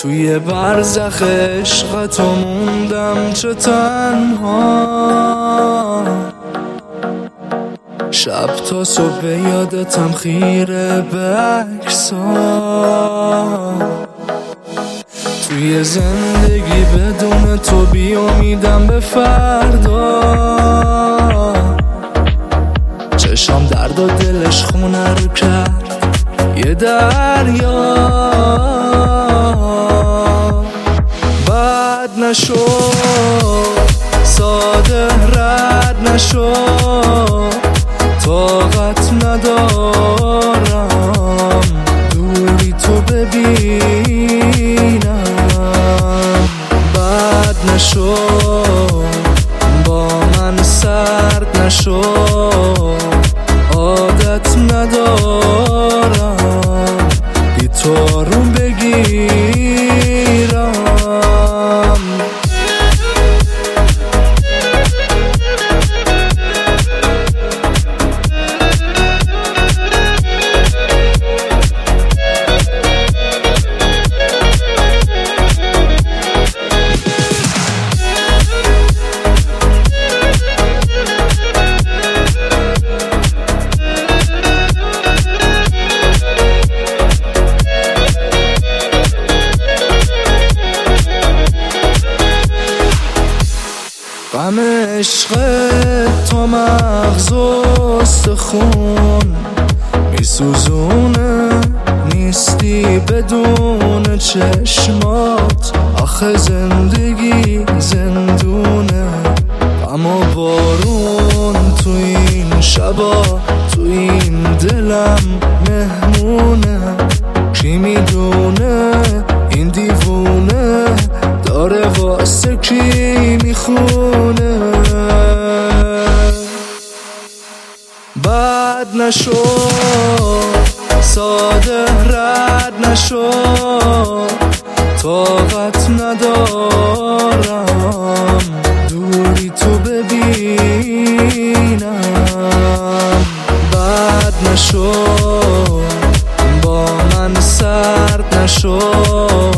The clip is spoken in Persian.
توی برزخ عشقت موندم چه تنها، شب تا صبح یادتم خیره به عکس‌ها. توی زندگی بدون تو بی امیدم به فردا، چشام درد و دلش خونه رو کرد یه دریا. بد نشو ساده رد نشو، طاقت ندارم دوری تو ببینم. بد نشو با من سرد نشو، عادت ندارم بی تو آروم بگیرم. غم عشق تو مغز و استخون میسوزونه، نیستی بدون چشمات، آخه زندگی زندونه. غم و بارون تو این شبا تو این دلم مهمونه. کی میدونه این دیوونه داره واسه کی میخونه. بد نشو ساده رد نشو، طاقت ندارم دوری تو ببینم. بد نشو با من سرد نشو،